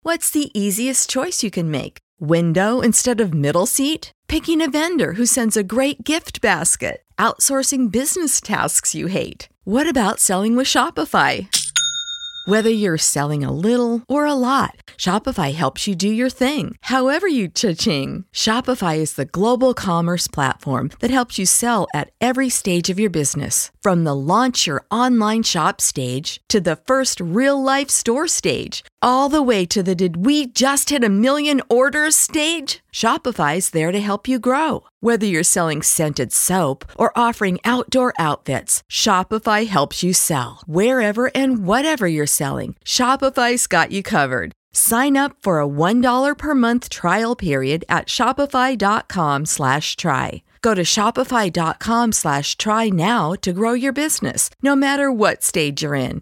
What's the easiest choice you can make? Window instead of middle seat? Picking a vendor who sends a great gift basket? Outsourcing business tasks you hate? What about selling with Shopify? Whether you're selling a little or a lot, Shopify helps you do your thing, however you cha-ching. Shopify is the global commerce platform that helps you sell at every stage of your business. From the launch your online shop stage to the first real-life store stage, all the way to the did we just hit a million orders stage. Shopify's there to help you grow. Whether you're selling scented soap or offering outdoor outfits, Shopify helps you sell. Wherever and whatever you're selling, Shopify's got you covered. Sign up for a $1 per month trial period at shopify.com/try. Go to shopify.com/try now to grow your business, no matter what stage you're in.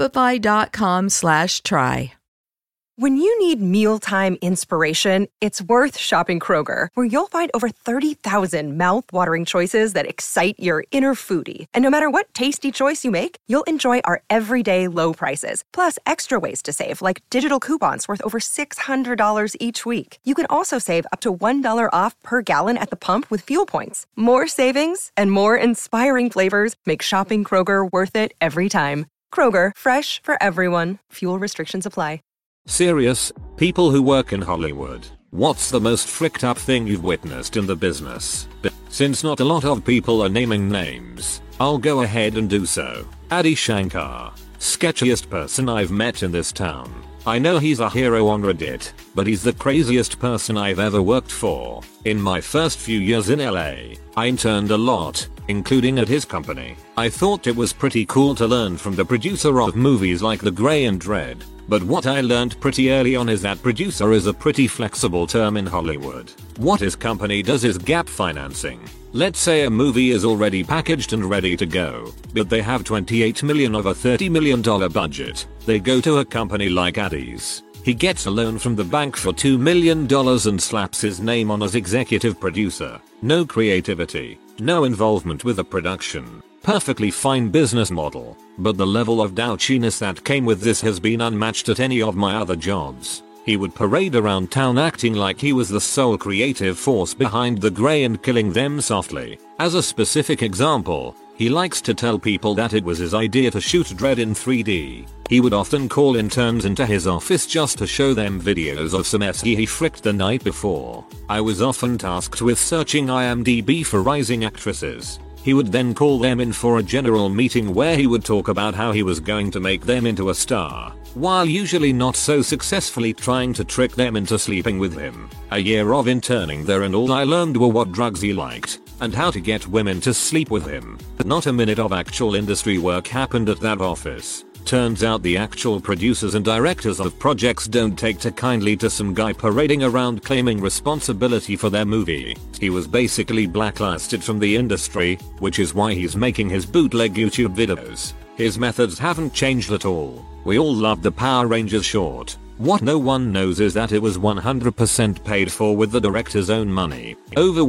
Shopify.com/try. When you need mealtime inspiration, it's worth shopping Kroger, where you'll find over 30,000 mouth-watering choices that excite your inner foodie. And no matter what tasty choice you make, you'll enjoy our everyday low prices, plus extra ways to save, like digital coupons worth over $600 each week. You can also save up to $1 off per gallon at the pump with fuel points. More savings and more inspiring flavors make shopping Kroger worth it every time. Kroger, fresh for everyone. Fuel restrictions apply. Serious, people who work in Hollywood, what's the most fricked up thing you've witnessed in the business? But since not a lot of people are naming names, I'll go ahead and do so. Adi Shankar, sketchiest person I've met in this town. I know he's a hero on Reddit, but he's the craziest person I've ever worked for. In my first few years in LA, I interned a lot, including at his company. I thought it was pretty cool to learn from the producer of movies like The Grey and Dread. But what I learned pretty early on is that producer is a pretty flexible term in Hollywood. What his company does is gap financing. Let's say a movie is already packaged and ready to go, but they have $28 million of a $30 million budget. They go to a company like Adi's. He gets a loan from the bank for $2 million and slaps his name on as executive producer. No creativity, no involvement with the production. Perfectly fine business model, but the level of douchiness that came with this has been unmatched at any of my other jobs. He would parade around town acting like he was the sole creative force behind The Grey and Killing Them Softly. As a specific example, he likes to tell people that it was his idea to shoot Dread in 3D. He would often call interns into his office just to show them videos of some SE he fricked the night before. I was often tasked with searching IMDb for rising actresses. He would then call them in for a general meeting where he would talk about how he was going to make them into a star, while usually not so successfully trying to trick them into sleeping with him. A year of interning there and all I learned were what drugs he liked, and how to get women to sleep with him. Not a minute of actual industry work happened at that office. Turns out the actual producers and directors of projects don't take too kindly to some guy parading around claiming responsibility for their movie. He was basically blacklisted from the industry, which is why he's making his bootleg YouTube videos. His methods haven't changed at all. We all loved the Power Rangers short. What no one knows is that it was 100% paid for with the director's own money. Over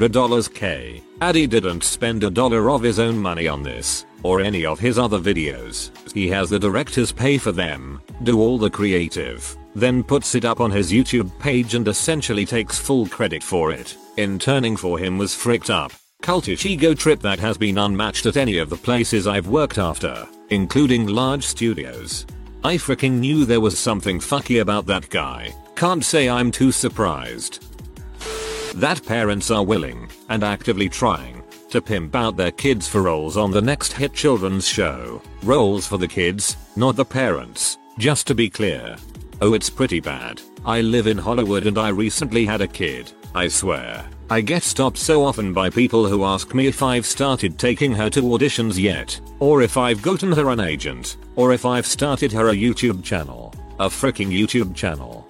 $100K. Adi didn't spend $1 of his own money on this, or any of his other videos. He has the directors pay for them, do all the creative, then puts it up on his YouTube page and essentially takes full credit for it. Interning for him was fricked up, cultish ego trip that has been unmatched at any of the places I've worked after, including large studios. I freaking knew there was something fucky about that guy. Can't say I'm too surprised. That parents are willing, and actively trying, to pimp out their kids for roles on the next hit children's show. Roles for the kids, not the parents, just to be clear. Oh, it's pretty bad. I live in Hollywood and I recently had a kid. I swear, I get stopped so often by people who ask me if I've started taking her to auditions yet, or if I've gotten her an agent, or if I've started her a YouTube channel. A freaking YouTube channel.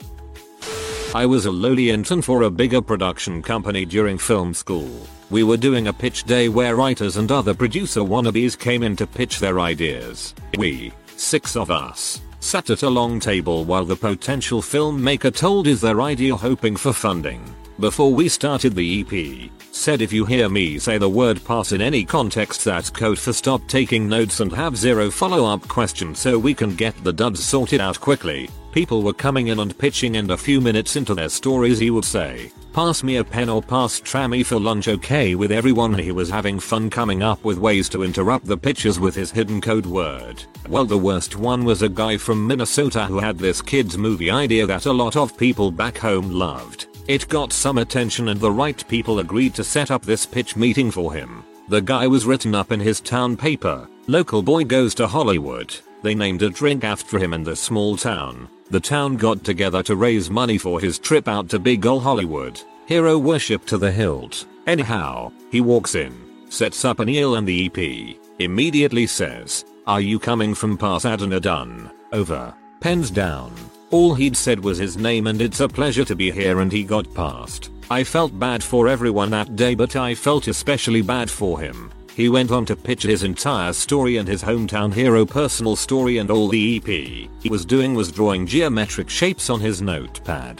I was a lowly intern for a bigger production company during film school. We were doing a pitch day where writers and other producer wannabes came in to pitch their ideas. We, 6 of us, sat at a long table while the potential filmmaker told us their idea hoping for funding. Before we started the EP, said if you hear me say the word pass in any context that's code for stop taking notes and have 0 follow-up questions so we can get the duds sorted out quickly. People were coming in and pitching, and a few minutes into their stories he would say, "Pass me a pen or pass Trammy for lunch." Okay, with everyone he was having fun coming up with ways to interrupt the pitches with his hidden code word. Well, the worst one was a guy from Minnesota who had this kids movie idea that a lot of people back home loved. It got some attention and the right people agreed to set up this pitch meeting for him. The guy was written up in his town paper. Local boy goes to Hollywood. They named a drink after him in the small town. The town got together to raise money for his trip out to big ol' Hollywood. Hero worship to the hilt. Anyhow, he walks in, sets up an eel, and the EP immediately says, "Are you coming from Pasadena?" Done. Over. Pens down. All he'd said was his name and "It's a pleasure to be here," and he got passed. I felt bad for everyone that day, but I felt especially bad for him. He went on to pitch his entire story and his hometown hero personal story, and all the EP he was doing was drawing geometric shapes on his notepad.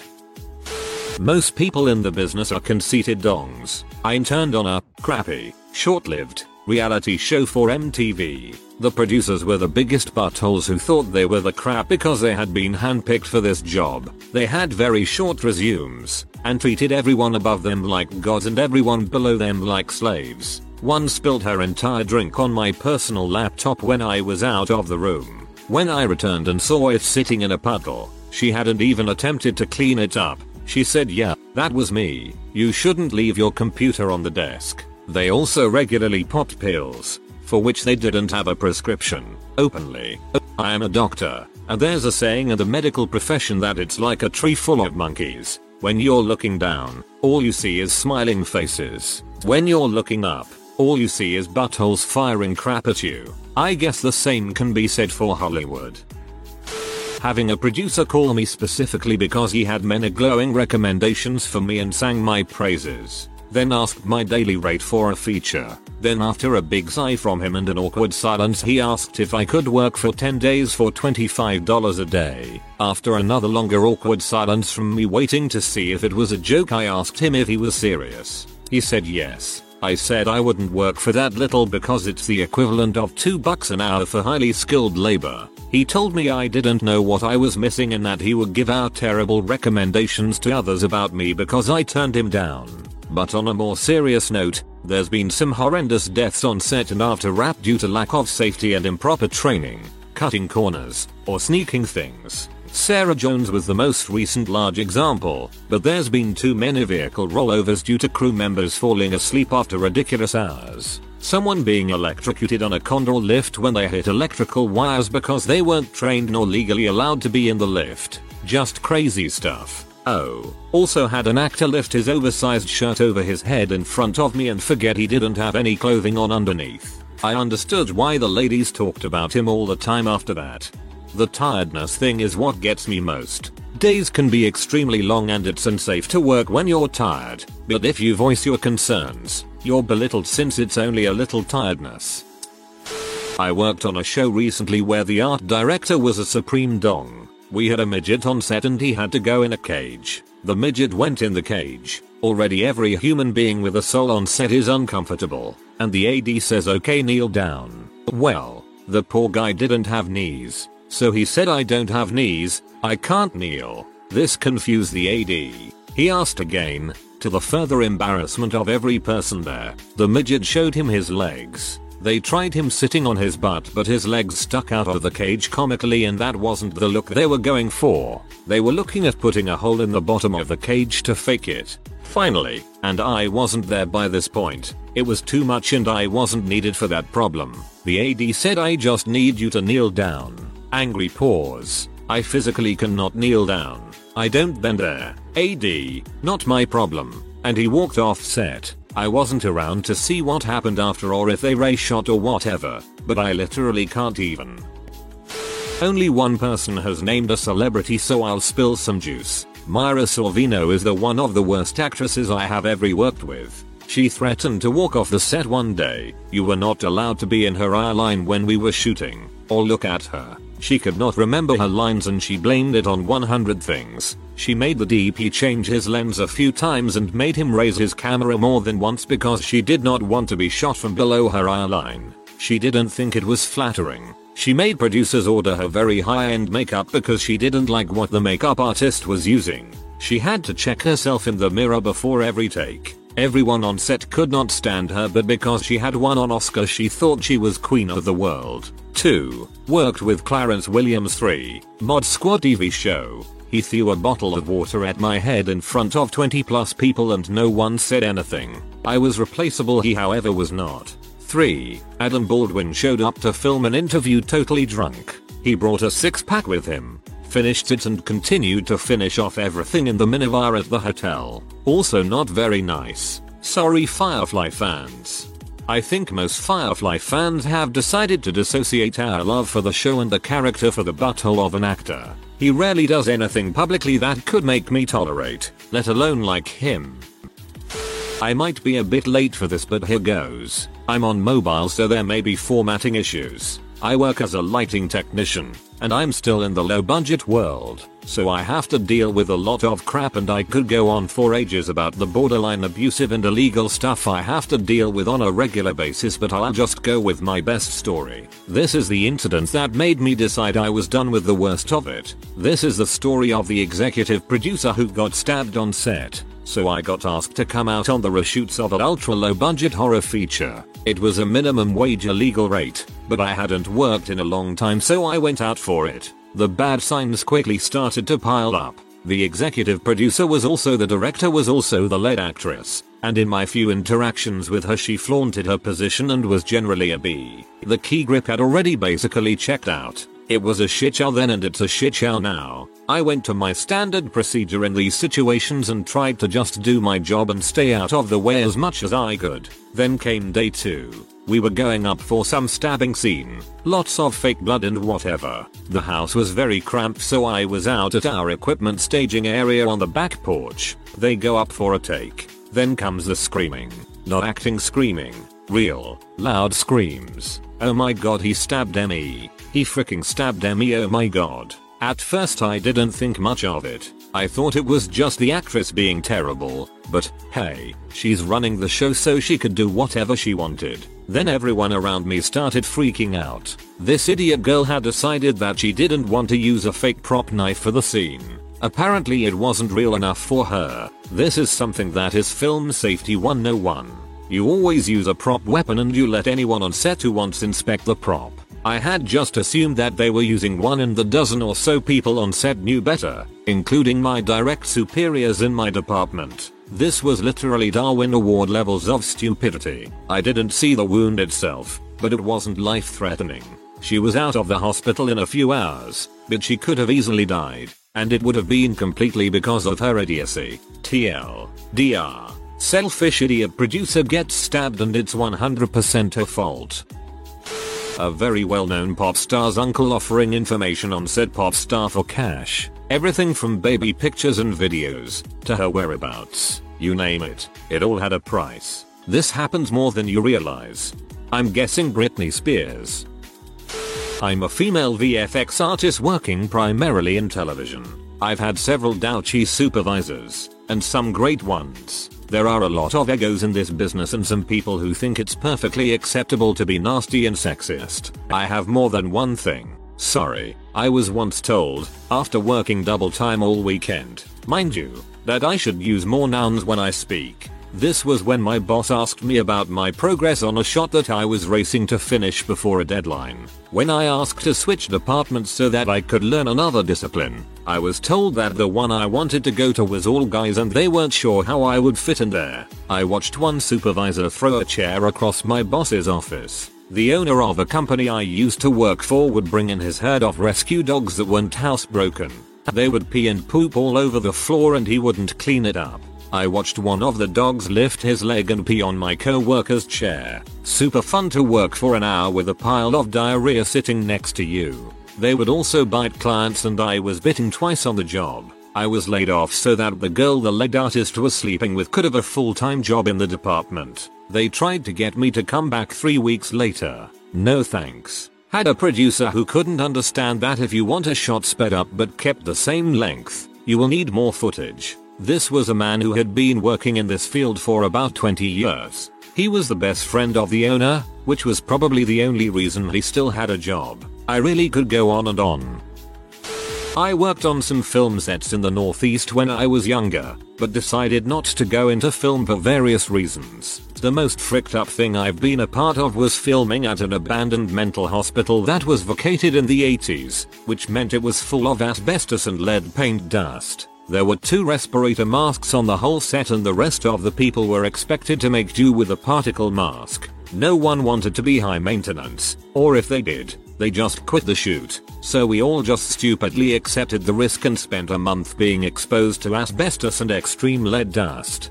Most people in the business are conceited dongs. I interned on a crappy, short-lived reality show for MTV. The producers were the biggest buttholes who thought they were the crap because they had been handpicked for this job. They had very short resumes and treated everyone above them like gods and everyone below them like slaves. One spilled her entire drink on my personal laptop when I was out of the room. When I returned and saw it sitting in a puddle, she hadn't even attempted to clean it up. She said, "Yeah, that was me. You shouldn't leave your computer on the desk." They also regularly popped pills, for which they didn't have a prescription, openly. I am a doctor, and there's a saying in the medical profession that it's like a tree full of monkeys. When you're looking down, all you see is smiling faces. When you're looking up, all you see is buttholes firing crap at you. I guess the same can be said for Hollywood. Having a producer call me specifically because he had many glowing recommendations for me and sang my praises. Then asked my daily rate for a feature. Then after a big sigh from him and an awkward silence, he asked if I could work for 10 days for $25 a day. After another longer awkward silence from me waiting to see if it was a joke, I asked him if he was serious. He said yes. I said I wouldn't work for that little because it's the equivalent of $2 an hour for highly skilled labor. He told me I didn't know what I was missing and that he would give out terrible recommendations to others about me because I turned him down. But on a more serious note, there's been some horrendous deaths on set and after wrap due to lack of safety and improper training, cutting corners, or sneaking things. Sarah Jones was the most recent large example, but there's been too many vehicle rollovers due to crew members falling asleep after ridiculous hours. Someone being electrocuted on a condor lift when they hit electrical wires because they weren't trained nor legally allowed to be in the lift. Just crazy stuff. Oh, also had an actor lift his oversized shirt over his head in front of me and forget he didn't have any clothing on underneath. I understood why the ladies talked about him all the time after that. The tiredness thing is what gets me most. Days can be extremely long and it's unsafe to work when you're tired, but if you voice your concerns, you're belittled since it's only a little tiredness. I worked on a show recently where the art director was a supreme dong. We had a midget on set and he had to go in a cage. The midget went in the cage. Already every human being with a soul on set is uncomfortable, and the AD says, "Okay, kneel down." Well, the poor guy didn't have knees. So he said, "I don't have knees, I can't kneel." This confused the AD. He asked again, to the further embarrassment of every person there. The midget showed him his legs. They tried him sitting on his butt, but his legs stuck out of the cage comically, and that wasn't the look they were going for. They were looking at putting a hole in the bottom of the cage to fake it. Finally, and I wasn't there by this point, it was too much and I wasn't needed for that problem. The AD said, "I just need you to kneel down." Angry pause. I physically cannot kneel down. I don't bend there. AD, not my problem. And he walked off set. I wasn't around to see what happened after or if they re-shot or whatever, but I literally can't even. Only one person has named a celebrity, so I'll spill some juice. Myra Sorvino is the one of the worst actresses I have ever worked with. She threatened to walk off the set one day. You were not allowed to be in her eye line when we were shooting, or look at her. She could not remember her lines and she blamed it on 100 things. She made the DP change his lens a few times and made him raise his camera more than once because she did not want to be shot from below her eye line. She didn't think it was flattering. She made producers order her very high-end makeup because she didn't like what the makeup artist was using. She had to check herself in the mirror before every take. Everyone on set could not stand her, but because she had won an Oscar she thought she was queen of the world. 2. Worked with Clarence Williams. 3. Mod Squad TV show. He threw a bottle of water at my head in front of 20 plus people and no one said anything. I was replaceable, he however was not. 3. Adam Baldwin showed up to film an interview totally drunk. He brought a 6-pack with him, finished it and continued to finish off everything in the minibar at the hotel. Also not very nice. Sorry Firefly fans. I think most Firefly fans have decided to dissociate our love for the show and the character for the butthole of an actor. He rarely does anything publicly that could make me tolerate, let alone like him. I might be a bit late for this, but here goes. I'm on mobile so there may be formatting issues. I work as a lighting technician, and I'm still in the low budget world, so I have to deal with a lot of crap, and I could go on for ages about the borderline abusive and illegal stuff I have to deal with on a regular basis, but I'll just go with my best story. This is the incident that made me decide I was done with the worst of it. This is the story of the executive producer who got stabbed on set. So I got asked to come out on the reshoots of an ultra low budget horror feature. It was a minimum wage illegal rate, but I hadn't worked in a long time so I went out for it. The bad signs quickly started to pile up. The executive producer was also the director, was also the lead actress, and in my few interactions with her she flaunted her position and was generally a B. The key grip had already basically checked out. It was a shit show then and it's a shit show now. I went to my standard procedure in these situations and tried to just do my job and stay out of the way as much as I could. Then came day 2. We were going up for some stabbing scene. Lots of fake blood and whatever. The house was very cramped so I was out at our equipment staging area on the back porch. They go up for a take. Then comes the screaming. Not acting screaming. Real, loud screams. Oh my god, he stabbed Emmy. He freaking stabbed Emmy, oh my god. At first I didn't think much of it. I thought it was just the actress being terrible, but hey, she's running the show so she could do whatever she wanted. Then everyone around me started freaking out. This idiot girl had decided that she didn't want to use a fake prop knife for the scene. Apparently it wasn't real enough for her. This is something that is film safety 101. You always use a prop weapon and you let anyone on set who wants inspect the prop. I had just assumed that they were using one and the dozen or so people on set knew better, including my direct superiors in my department. This was literally Darwin Award levels of stupidity. I didn't see the wound itself, but it wasn't life-threatening. She was out of the hospital in a few hours, but she could have easily died, and it would have been completely because of her idiocy. TLDR. Selfish idiot producer gets stabbed and it's 100% her fault. A very well-known pop star's uncle offering information on said pop star for cash. Everything from baby pictures and videos, to her whereabouts. You name it, it all had a price. This happens more than you realize. I'm guessing Britney Spears. I'm a female VFX artist working primarily in television. I've had several douchey supervisors, and some great ones. There are a lot of egos in this business and some people who think it's perfectly acceptable to be nasty and sexist. I have more than one thing. Sorry, I was once told, after working double time all weekend, mind you, that I should use more nouns when I speak. This was when my boss asked me about my progress on a shot that I was racing to finish before a deadline. When I asked to switch departments so that I could learn another discipline, I was told that the one I wanted to go to was all guys and they weren't sure how I would fit in there. I watched one supervisor throw a chair across my boss's office. The owner of a company I used to work for would bring in his herd of rescue dogs that weren't housebroken. They would pee and poop all over the floor and he wouldn't clean it up. I watched one of the dogs lift his leg and pee on my co-worker's chair. Super fun to work for an hour with a pile of diarrhea sitting next to you. They would also bite clients and I was bitten twice on the job. I was laid off so that the girl the lead artist was sleeping with could have a full-time job in the department. They tried to get me to come back 3 weeks later. No thanks. Had a producer who couldn't understand that if you want a shot sped up but kept the same length, you will need more footage. This was a man who had been working in this field for about 20 years. He was the best friend of the owner, which was probably the only reason he still had a job. I really could go on and on. I worked on some film sets in the Northeast when I was younger, but decided not to go into film for various reasons. The most fricked up thing I've been a part of was filming at an abandoned mental hospital that was vacated in the 80s, which meant it was full of asbestos and lead paint dust. There were 2 respirator masks on the whole set and the rest of the people were expected to make do with a particle mask. No one wanted to be high maintenance, or if they did, they just quit the shoot, so we all just stupidly accepted the risk and spent a month being exposed to asbestos and extreme lead dust.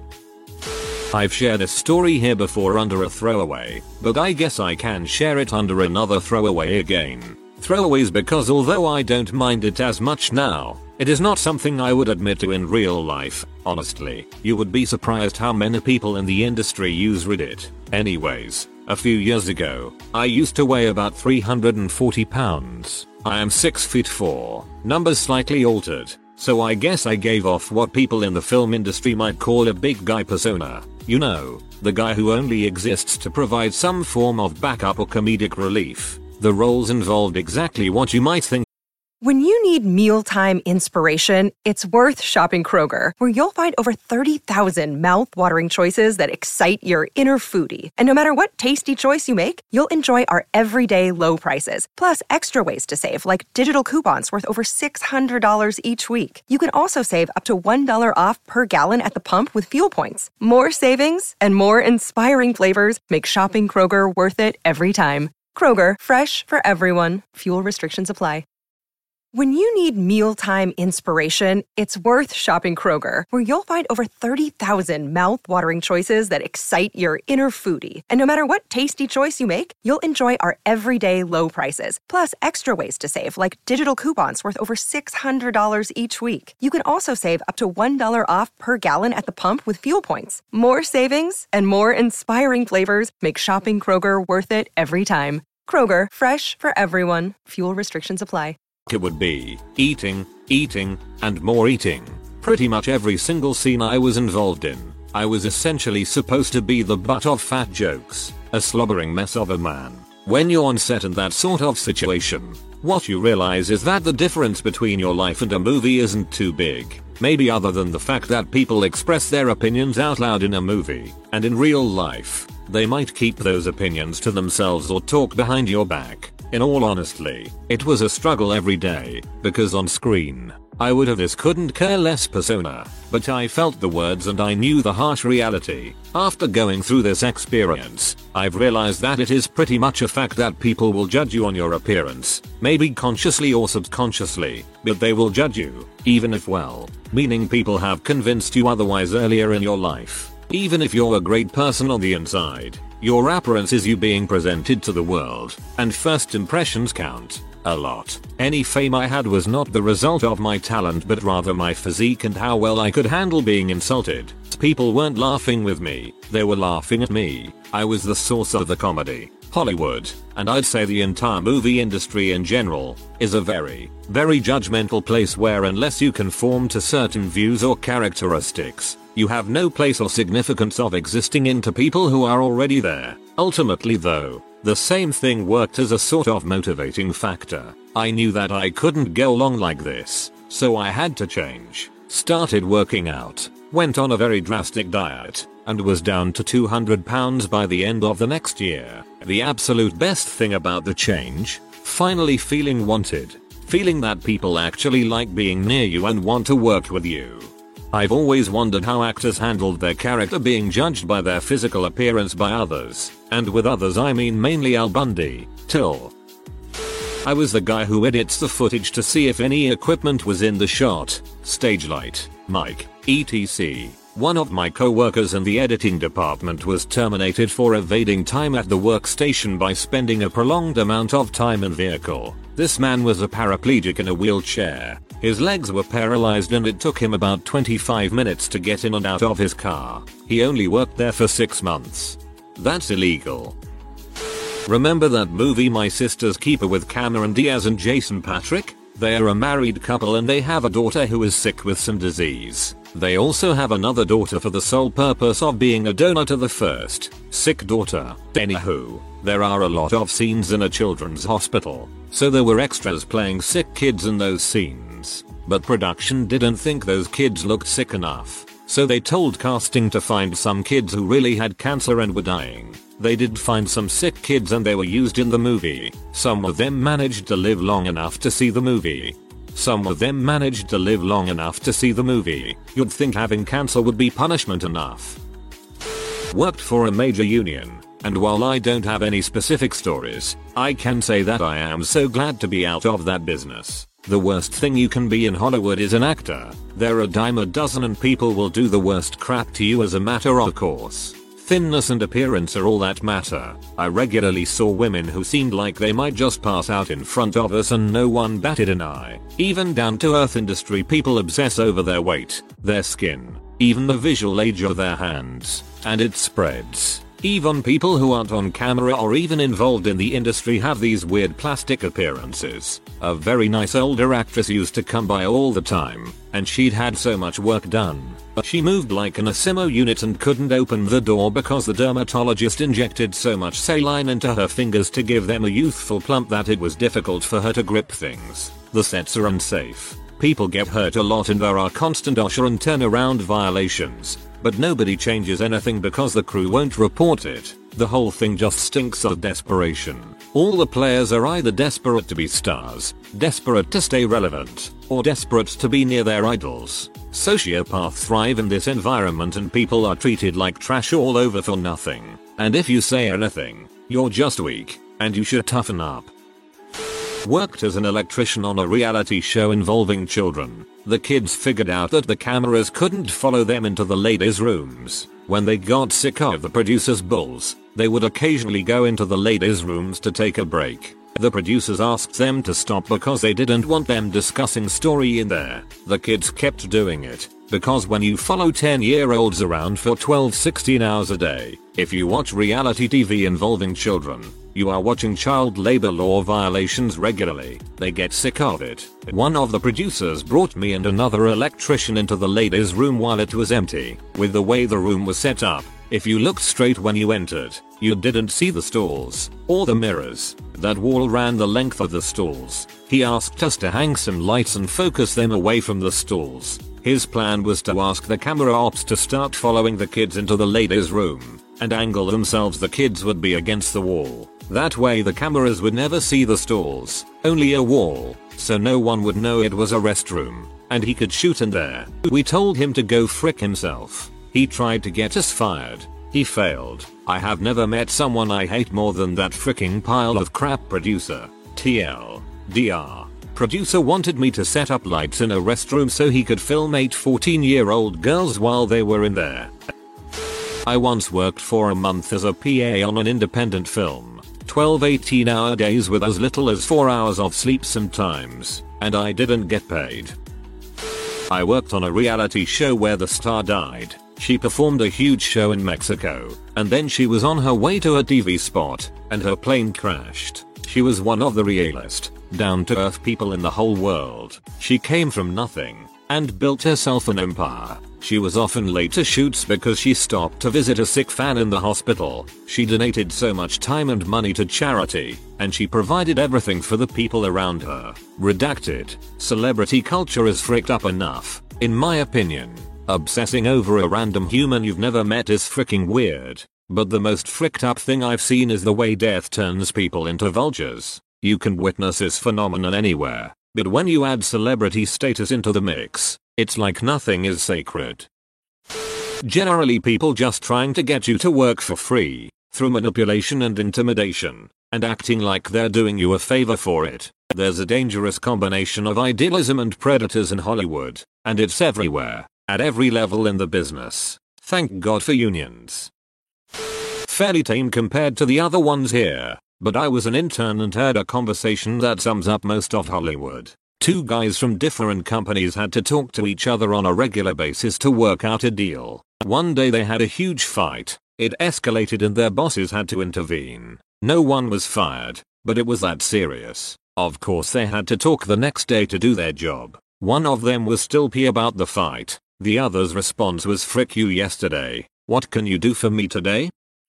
I've shared a story here before under a throwaway, but I guess I can share it under another throwaway again. Throwaways because although I don't mind it as much now, it is not something I would admit to in real life, honestly. You would be surprised how many people in the industry use Reddit. Anyways, a few years ago, I used to weigh about 340 pounds. I am 6'4", numbers slightly altered, so I guess I gave off what people in the film industry might call a big guy persona. You know, the guy who only exists to provide some form of backup or comedic relief. The roles involved exactly what you might think. When you need mealtime inspiration, it's worth shopping Kroger, where you'll find over 30,000 mouth-watering choices that excite your inner foodie. And no matter what tasty choice you make, you'll enjoy our everyday low prices, plus extra ways to save, like digital coupons worth over $600 each week. You can also save up to $1 off per gallon at the pump with fuel points. More savings and more inspiring flavors make shopping Kroger worth it every time. Kroger, fresh for everyone. Fuel restrictions apply. When you need mealtime inspiration, it's worth shopping Kroger, where you'll find over 30,000 mouth-watering choices that excite your inner foodie. And no matter what tasty choice you make, you'll enjoy our everyday low prices, plus extra ways to save, like digital coupons worth over $600 each week. You can also save up to $1 off per gallon at the pump with fuel points. More savings and more inspiring flavors make shopping Kroger worth it every time. Kroger, fresh for everyone. Fuel restrictions apply. It would be eating, and more eating. Pretty much every single scene I was involved in, I was essentially supposed to be the butt of fat jokes, a slobbering mess of a man. When you're on set in that sort of situation, what you realize is that the difference between your life and a movie isn't too big. Maybe other than the fact that people express their opinions out loud in a movie, and in real life, they might keep those opinions to themselves or talk behind your back. In all honesty, it was a struggle every day, because on screen, I would have this couldn't care less persona, but I felt the words and I knew the harsh reality. After going through this experience, I've realized that it is pretty much a fact that people will judge you on your appearance, maybe consciously or subconsciously, but they will judge you, even if well-meaning people have convinced you otherwise earlier in your life. Even if you're a great person on the inside, your appearance is you being presented to the world, and first impressions count a lot. Any fame I had was not the result of my talent but rather my physique and how well I could handle being insulted. People weren't laughing with me, they were laughing at me. I was the source of the comedy. Hollywood, and I'd say the entire movie industry in general, is a very, very judgmental place where unless you conform to certain views or characteristics, you have no place or significance of existing into people who are already there. Ultimately though, the same thing worked as a sort of motivating factor. I knew that I couldn't go along like this, so I had to change. Started working out, went on a very drastic diet, and was down to 200 pounds by the end of the next year. The absolute best thing about the change, finally feeling wanted. Feeling that people actually like being near you and want to work with you. I've always wondered how actors handled their character being judged by their physical appearance by others, and with others I mean mainly Al Bundy, Till. I was the guy who edits the footage to see if any equipment was in the shot, stage light, mic, etc. One of my co-workers in the editing department was terminated for evading time at the workstation by spending a prolonged amount of time in vehicle. This man was a paraplegic in a wheelchair. His legs were paralyzed and it took him about 25 minutes to get in and out of his car. He only worked there for 6 months. That's illegal. Remember that movie My Sister's Keeper with Cameron Diaz and Jason Patric? They are a married couple and they have a daughter who is sick with some disease. They also have another daughter for the sole purpose of being a donor to the first sick daughter. Anywho, there are a lot of scenes in a children's hospital, so there were extras playing sick kids in those scenes. But production didn't think those kids looked sick enough, so they told casting to find some kids who really had cancer and were dying. They did find some sick kids and they were used in the movie. Some of them managed to live long enough to see the movie. You'd think having cancer would be punishment enough. Worked for a major union, and while I don't have any specific stories, I can say that I am so glad to be out of that business. The worst thing you can be in Hollywood is an actor. They're a dime a dozen and people will do the worst crap to you as a matter of course. Thinness and appearance are all that matter. I regularly saw women who seemed like they might just pass out in front of us and no one batted an eye. Even down to earth industry people obsess over their weight, their skin, even the visual age of their hands, and it spreads. Even people who aren't on camera or even involved in the industry have these weird plastic appearances. A very nice older actress used to come by all the time, and she'd had so much work done. She moved like an ESMO unit and couldn't open the door because the dermatologist injected so much saline into her fingers to give them a youthful plump that it was difficult for her to grip things. The sets are unsafe. People get hurt a lot and there are constant usher and turnaround violations. But nobody changes anything because the crew won't report it. The whole thing just stinks of desperation. All the players are either desperate to be stars, desperate to stay relevant, or desperate to be near their idols. Sociopaths thrive in this environment and people are treated like trash all over for nothing. And if you say anything, you're just weak, and you should toughen up. Worked as an electrician on a reality show involving children. The kids figured out that the cameras couldn't follow them into the ladies' rooms. When they got sick of the producers' bulls, they would occasionally go into the ladies' rooms to take a break. The producers asked them to stop because they didn't want them discussing story in there. The kids kept doing it, because when you follow 10-year-olds around for 12-16 hours a day, if you watch reality TV involving children, you are watching child labor law violations regularly. They get sick of it. One of the producers brought me and another electrician into the ladies' room while it was empty. With the way the room was set up, if you looked straight when you entered, you didn't see the stalls or the mirrors. That wall ran the length of the stalls. He asked us to hang some lights and focus them away from the stalls. His plan was to ask the camera ops to start following the kids into the ladies' room and angle themselves. The kids would be against the wall. That way the cameras would never see the stalls, only a wall, so no one would know it was a restroom, and he could shoot in there. We told him to go frick himself. He tried to get us fired. He failed. I have never met someone I hate more than that fricking pile of crap producer. TLDR. Producer wanted me to set up lights in a restroom so he could film 8 14-year-old girls while they were in there. I once worked for a month as a PA on an independent film. 12 18-hour days with as little as 4 hours of sleep sometimes, and I didn't get paid. I worked on a reality show where the star died. She performed a huge show in Mexico, and then she was on her way to a TV spot, and her plane crashed. She was one of the realest, down-to-earth people in the whole world. She came from nothing, and built herself an empire. She was often late to shoots because she stopped to visit a sick fan in the hospital. She donated so much time and money to charity, and she provided everything for the people around her. Redacted. Celebrity culture is fricked up enough, in my opinion. Obsessing over a random human you've never met is freaking weird. But the most fricked up thing I've seen is the way death turns people into vultures. You can witness this phenomenon anywhere, but when you add celebrity status into the mix, it's like nothing is sacred. Generally people just trying to get you to work for free, through manipulation and intimidation, and acting like they're doing you a favor for it. There's a dangerous combination of idealism and predators in Hollywood, and it's everywhere, at every level in the business. Thank God for unions. Fairly tame compared to the other ones here, but I was an intern and heard a conversation that sums up most of Hollywood. Two guys from different companies had to talk to each other on a regular basis to work out a deal. One day they had a huge fight. It escalated and their bosses had to intervene. No one was fired, but it was that serious. Of course they had to talk the next day to do their job. One of them was still pee about the fight. The other's response was frick you yesterday. What can you do for me today?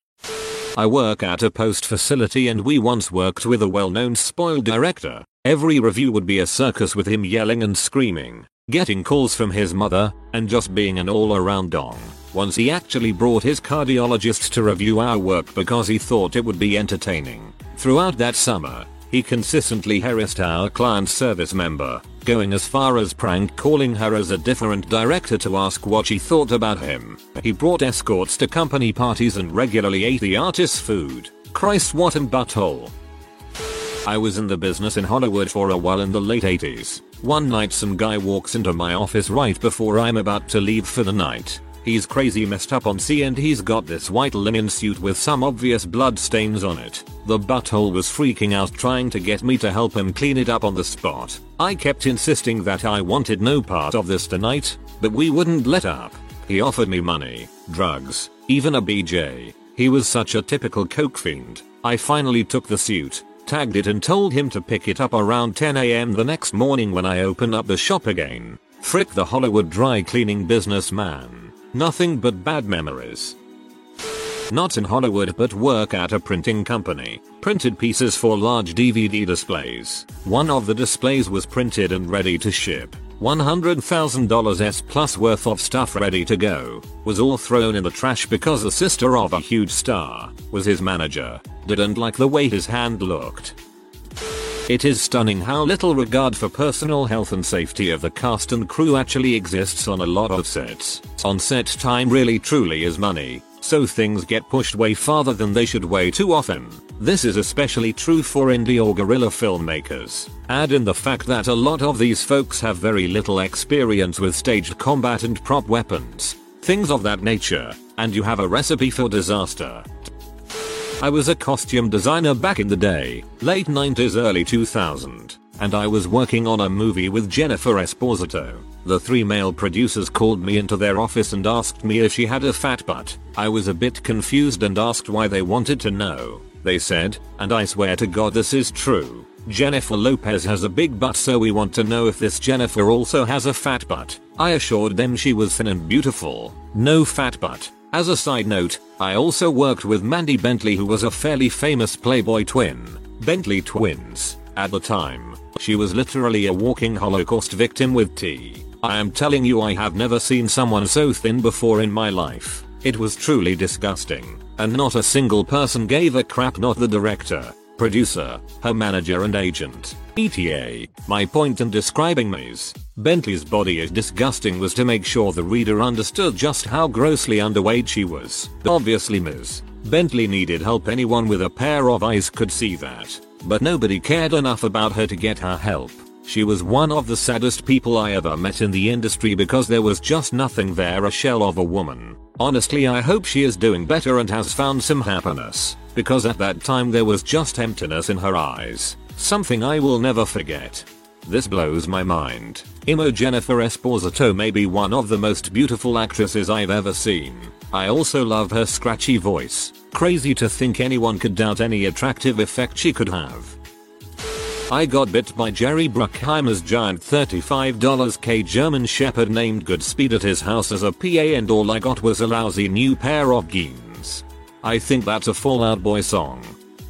I work at a post facility and we once worked with a well-known spoiled director. Every review would be a circus with him yelling and screaming, getting calls from his mother, and just being an all-around dong. Once he actually brought his cardiologist to review our work because he thought it would be entertaining. Throughout that summer, he consistently harassed our client service member, going as far as prank calling her as a different director to ask what she thought about him. He brought escorts to company parties and regularly ate the artist's food. Christ, what an butthole. I was in the business in Hollywood for a while in the late 80s. One night some guy walks into my office right before I'm about to leave for the night. He's crazy messed up on C and he's got this white linen suit with some obvious blood stains on it. The butthole was freaking out trying to get me to help him clean it up on the spot. I kept insisting that I wanted no part of this tonight, but we wouldn't let up. He offered me money, drugs, even a BJ. He was such a typical coke fiend. I finally took the suit, tagged it and told him to pick it up around 10 AM the next morning when I opened up the shop again. Frick the Hollywood dry cleaning businessman. Nothing but bad memories. Not in Hollywood but work at a printing company. Printed pieces for large DVD displays. One of the displays was printed and ready to ship. $100,000 plus worth of stuff ready to go. Was all thrown in the trash because the sister of a huge star was his manager. Didn't like the way his hand looked. It is stunning how little regard for personal health and safety of the cast and crew actually exists on a lot of sets. On set time really truly is money, so things get pushed way farther than they should way too often. This is especially true for indie or guerrilla filmmakers. Add in the fact that a lot of these folks have very little experience with staged combat and prop weapons, things of that nature, and you have a recipe for disaster. I was a costume designer back in the day, late 90s early 2000, and I was working on a movie with Jennifer Esposito. The 3 male producers called me into their office and asked me if she had a fat butt. I was a bit confused and asked why they wanted to know. They said, and I swear to God this is true, Jennifer Lopez has a big butt, so we want to know if this Jennifer also has a fat butt. I assured them she was thin and beautiful, no fat butt. As a side note, I also worked with Mandy Bentley, who was a fairly famous Playboy twin. Bentley twins. At the time, she was literally a walking Holocaust victim with T. I am telling you, I have never seen someone so thin before in my life. It was truly disgusting. And not a single person gave a crap, not the director, producer, her manager and agent, ETA. My point in describing Ms. Bentley's body as disgusting was to make sure the reader understood just how grossly underweight she was. Obviously Ms. Bentley needed help, anyone with a pair of eyes could see that. But nobody cared enough about her to get her help. She was one of the saddest people I ever met in the industry because there was just nothing there, a shell of a woman. Honestly, I hope she is doing better and has found some happiness, because at that time there was just emptiness in her eyes. Something I will never forget. This blows my mind. Jennifer Esposito may be one of the most beautiful actresses I've ever seen. I also love her scratchy voice. Crazy to think anyone could doubt any attractive effect she could have. I got bit by Jerry Bruckheimer's giant $35k German Shepherd named Goodspeed at his house as a PA, and all I got was a lousy new pair of jeans. I think that's a Fall Out Boy song.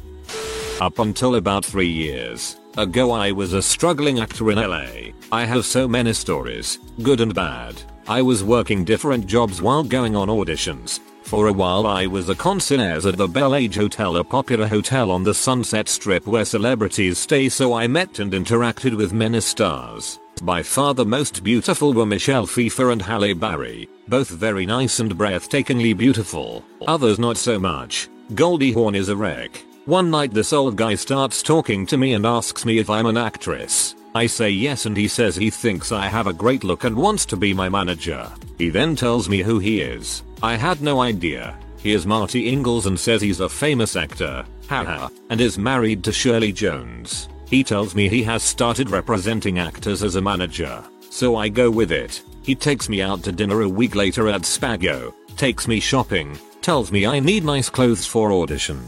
Up until about 3 years ago I was a struggling actor in LA. I have so many stories, good and bad. I was working different jobs while going on auditions. For a while I was a concierge at the Bel Age Hotel, a popular hotel on the Sunset Strip where celebrities stay, so I met and interacted with many stars. By far the most beautiful were Michelle Pfeiffer and Halle Berry, both very nice and breathtakingly beautiful. Others not so much. Goldie Hawn is a wreck. One night this old guy starts talking to me and asks me if I'm an actress. I say yes, and he says he thinks I have a great look and wants to be my manager. He then tells me who he is. I had no idea. He is Marty Ingalls and says he's a famous actor, haha, and is married to Shirley Jones. He tells me he has started representing actors as a manager, so I go with it. He takes me out to dinner a week later at Spago, takes me shopping, tells me I need nice clothes for auditions.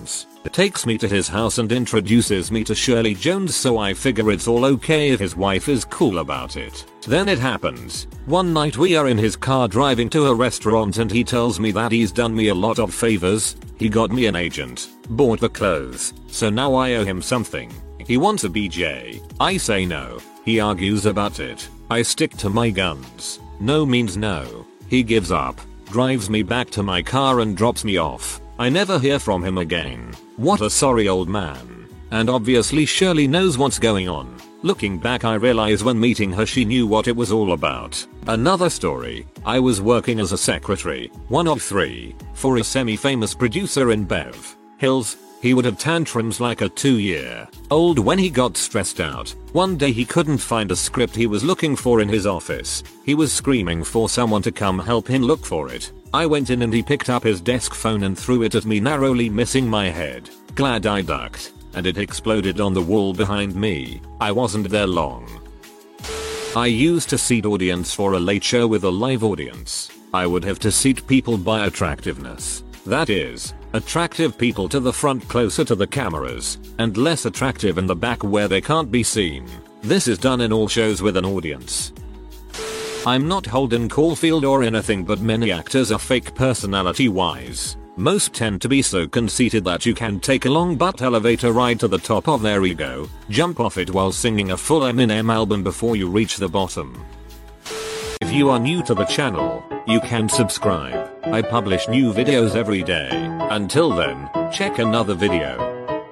takes me to his house and introduces me to Shirley Jones, so I figure it's all okay if his wife is cool about it. Then it happens. One night we are in his car driving to a restaurant and he tells me that he's done me a lot of favors. He got me an agent, bought the clothes, so now I owe him something. He wants a BJ. I say no. He argues about it. I stick to my guns. No means no. He gives up, drives me back to my car and drops me off. I never hear from him again. What a sorry old man. And obviously Shirley knows what's going on. Looking back, I realize when meeting her she knew what it was all about. Another story. I was working as a secretary, one of 3, for a semi-famous producer in Bev Hills. He would have tantrums like a 2-year-old when he got stressed out. One day he couldn't find a script he was looking for in his office. He was screaming for someone to come help him look for it. I went in and he picked up his desk phone and threw it at me, narrowly missing my head. Glad I ducked, and it exploded on the wall behind me. I wasn't there long. I used to seat audience for a late show with a live audience. I would have to seat people by attractiveness. That is, attractive people to the front closer to the cameras, and less attractive in the back where they can't be seen. This is done in all shows with an audience. I'm not Holden Caulfield or anything, but many actors are fake personality wise. Most tend to be so conceited that you can take a long butt elevator ride to the top of their ego, jump off it while singing a full Eminem album before you reach the bottom. If you are new to the channel, you can subscribe. I publish new videos every day. Until then, check another video.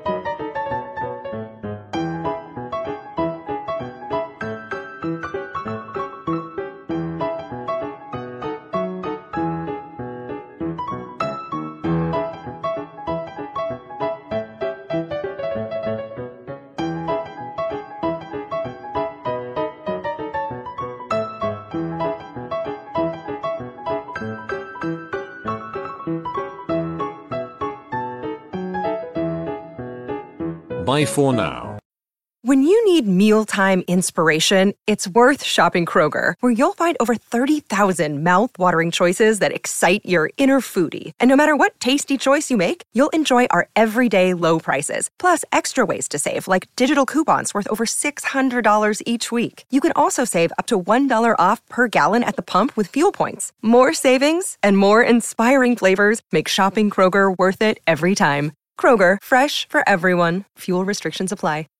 Bye for now. When you need mealtime inspiration, it's worth shopping Kroger, where you'll find over 30,000 mouth-watering choices that excite your inner foodie. And no matter what tasty choice you make, you'll enjoy our everyday low prices, plus extra ways to save, like digital coupons worth over $600 each week. You can also save up to $1 off per gallon at the pump with fuel points. More savings and more inspiring flavors make shopping Kroger worth it every time. Kroger, fresh for everyone. Fuel restrictions apply.